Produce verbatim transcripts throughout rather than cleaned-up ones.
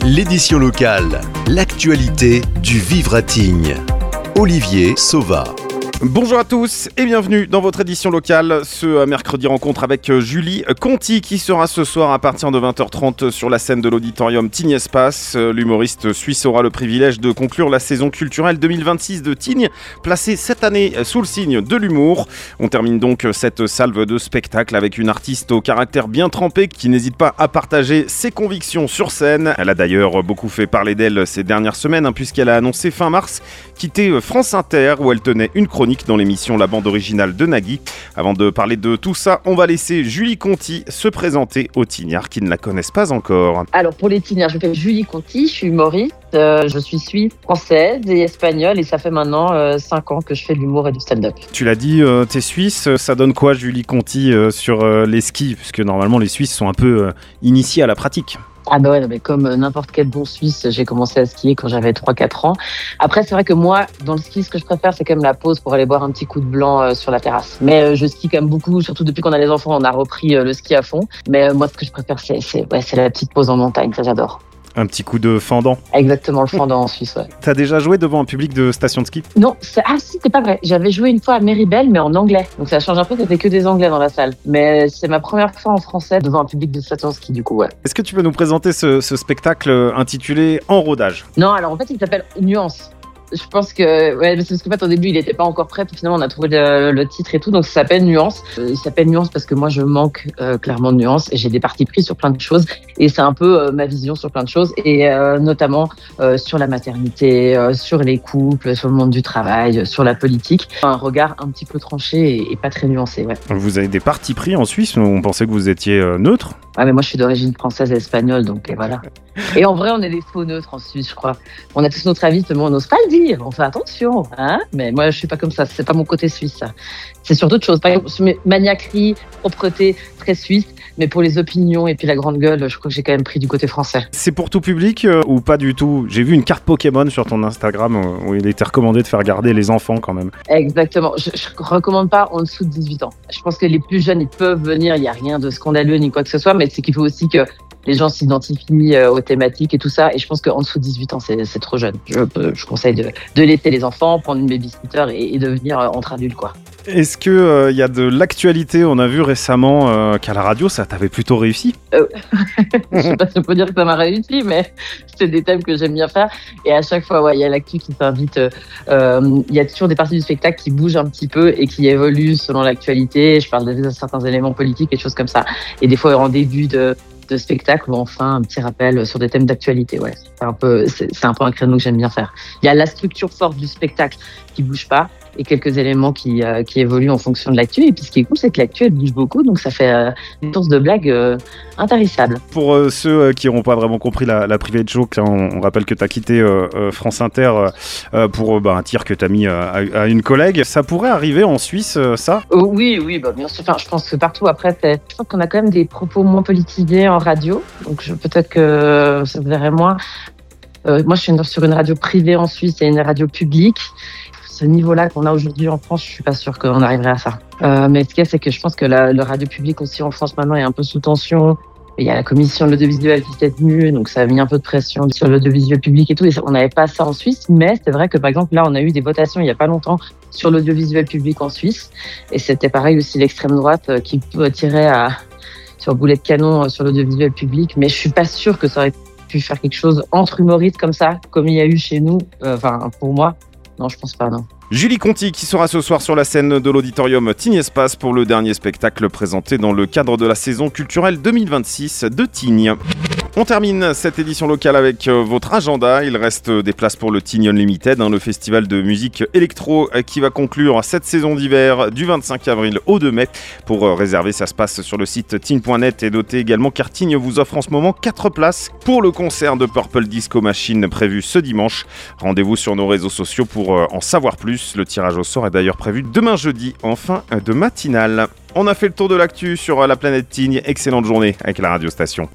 L'édition locale, l'actualité du vivre à Tignes. Olivier Sauva. Bonjour à tous et bienvenue dans votre édition locale. Ce mercredi, rencontre avec Julie Conti qui sera ce soir à partir de vingt heures trente sur la scène de l'auditorium Tignes Espace. L'humoriste suisse aura le privilège de conclure la saison culturelle deux mille vingt-six de Tignes, placée cette année sous le signe de l'humour. On termine donc cette salve de spectacle avec une artiste au caractère bien trempé qui n'hésite pas à partager ses convictions sur scène. Elle a d'ailleurs beaucoup fait parler d'elle ces dernières semaines hein, puisqu'elle a annoncé fin mars quitter France Inter où elle tenait une chronique dans l'émission La Bande Originale de Nagui. Avant de parler de tout ça, on va laisser Julie Conti se présenter aux Tignards qui ne la connaissent pas encore. Alors pour les Tignards, je m'appelle Julie Conti, je suis humoriste, euh, je suis suisse, française et espagnole et ça fait maintenant euh, cinq ans que je fais de l'humour et du stand-up. Tu l'as dit, euh, t'es suisse, ça donne quoi Julie Conti euh, sur euh, les skis? Parce que normalement les Suisses sont un peu euh, initiés à la pratique. Ah bah ouais, non, mais comme n'importe quel bon Suisse, j'ai commencé à skier quand j'avais trois quatre ans. Après, c'est vrai que moi, dans le ski, ce que je préfère, c'est quand même la pause pour aller boire un petit coup de blanc euh, sur la terrasse. Mais euh, je skie quand même beaucoup, surtout depuis qu'on a les enfants, on a repris euh, le ski à fond. Mais euh, moi, ce que je préfère, c'est, c'est, ouais, c'est la petite pause en montagne, ça j'adore. Un petit coup de fendant. Exactement, le fendant en Suisse, ouais. T'as déjà joué devant un public de station de ski? Non, c'est... ah si, c'est pas vrai. J'avais joué une fois à Méribel, mais en anglais. Donc ça change un peu, c'était que des anglais dans la salle. Mais c'est ma première fois en français devant un public de station de ski, du coup, ouais. Est-ce que tu peux nous présenter ce, ce spectacle intitulé En rodage? Non, alors en fait, il s'appelle Nuance. Je pense que, ouais, parce qu'en fait, au début, il était pas encore prêt, puis finalement, on a trouvé le, le titre et tout, donc ça s'appelle Nuance. Euh, il s'appelle Nuance parce que moi, je manque euh, clairement de nuances et j'ai des partis pris sur plein de choses, et c'est un peu euh, ma vision sur plein de choses, et euh, notamment euh, sur la maternité, euh, sur les couples, sur le monde du travail, euh, sur la politique. Un regard un petit peu tranché et, et pas très nuancé, ouais. Vous avez des partis pris en Suisse? On pensait que vous étiez euh, neutre. Ouais, mais moi, je suis d'origine française et espagnole, donc et voilà. Et en vrai, on est des faux neutres en Suisse, je crois. On a tous notre avis, mais on n'ose pas le dire. On fait attention, hein. Mais moi, je suis pas comme ça. C'est pas mon côté suisse, ça. C'est sur d'autres choses. Par exemple, maniaquerie, propreté, très suisse. Mais pour les opinions et puis la grande gueule, je crois que j'ai quand même pris du côté français. C'est pour tout public euh, ou pas du tout? J'ai vu une carte Pokémon sur ton Instagram où, où il était recommandé de faire garder les enfants quand même. Exactement. Je, je recommande pas en dessous de dix-huit ans. Je pense que les plus jeunes, ils peuvent venir. Il y a rien de scandaleux ni quoi que ce soit, mais c'est qu'il faut aussi que les gens s'identifient aux thématiques et tout ça. Et je pense qu'en dessous de dix-huit ans, c'est, c'est trop jeune. Je, je conseille de, de laisser les enfants, prendre une babysitter et, et devenir entre adultes, quoi. Est-ce qu'il euh, y a de l'actualité? On a vu récemment euh, qu'à la radio, ça t'avait plutôt réussi. Euh, je sais pas si on peut dire que ça m'a réussi, mais c'est des thèmes que j'aime bien faire. Et à chaque fois, ouais, il y a l'actu qui s'invite. Il euh, y a toujours des parties du spectacle qui bougent un petit peu et qui évoluent selon l'actualité. Je parle de certains éléments politiques et choses comme ça. Et des fois, en début de... de spectacle ou enfin un petit rappel sur des thèmes d'actualité. Ouais, c'est un peu, c'est, c'est un peu un créneau que j'aime bien faire. Il y a la structure forte du spectacle qui bouge pas et quelques éléments qui, euh, qui évoluent en fonction de l'actu. Et puis ce qui est cool, c'est que l'actu, elle bouge beaucoup, donc ça fait euh, une source de blagues euh, intarissable. Pour euh, ceux euh, qui n'auront pas vraiment compris la, la private joke, hein, on, on rappelle que tu as quitté euh, euh, France Inter euh, pour euh, bah, un tir que tu as mis euh, à, à une collègue. Ça pourrait arriver en Suisse, euh, ça? euh, Oui, oui, bah, bien sûr. Enfin, je pense que partout, après, c'est... je pense qu'on a quand même des propos moins politisés en radio, donc je, peut-être que ça se verrait moins. Euh, moi, je suis sur une radio privée en Suisse et une radio publique. Ce niveau-là qu'on a aujourd'hui en France, je suis pas sûre qu'on arriverait à ça. Euh, mais ce qu'il y a, c'est que je pense que la, le radio public aussi en France maintenant est un peu sous tension. Il y a la commission de l'audiovisuel qui s'est tenue, donc ça a mis un peu de pression sur l'audiovisuel public et tout. Et on n'avait pas ça en Suisse, mais c'est vrai que par exemple là, on a eu des votations il y a pas longtemps sur l'audiovisuel public en Suisse, et c'était pareil aussi l'extrême droite qui tirait à sur boulet de canon sur l'audiovisuel public. Mais je suis pas sûre que ça aurait pu faire quelque chose entre humoristes comme ça, comme il y a eu chez nous. Enfin, euh, pour moi. Non, je pense pas, non. Julie Conti qui sera ce soir sur la scène de l'auditorium Tignes Espace pour le dernier spectacle présenté dans le cadre de la saison culturelle deux mille vingt-six de Tignes. On termine cette édition locale avec votre agenda. Il reste des places pour le Tignes Unlimited, hein, le festival de musique électro qui va conclure cette saison d'hiver du vingt-cinq avril au deux mai. Pour réserver, ça se passe sur le site tignes point net et notez également car Tignes vous offre en ce moment quatre places pour le concert de Purple Disco Machine prévu ce dimanche. Rendez-vous sur nos réseaux sociaux pour en savoir plus. Le tirage au sort est d'ailleurs prévu demain jeudi en fin de matinale. On a fait le tour de l'actu sur la planète Tignes. Excellente journée avec la radio station.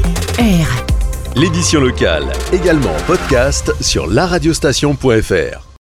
R. L'édition locale, également en podcast sur la radiostation point f r.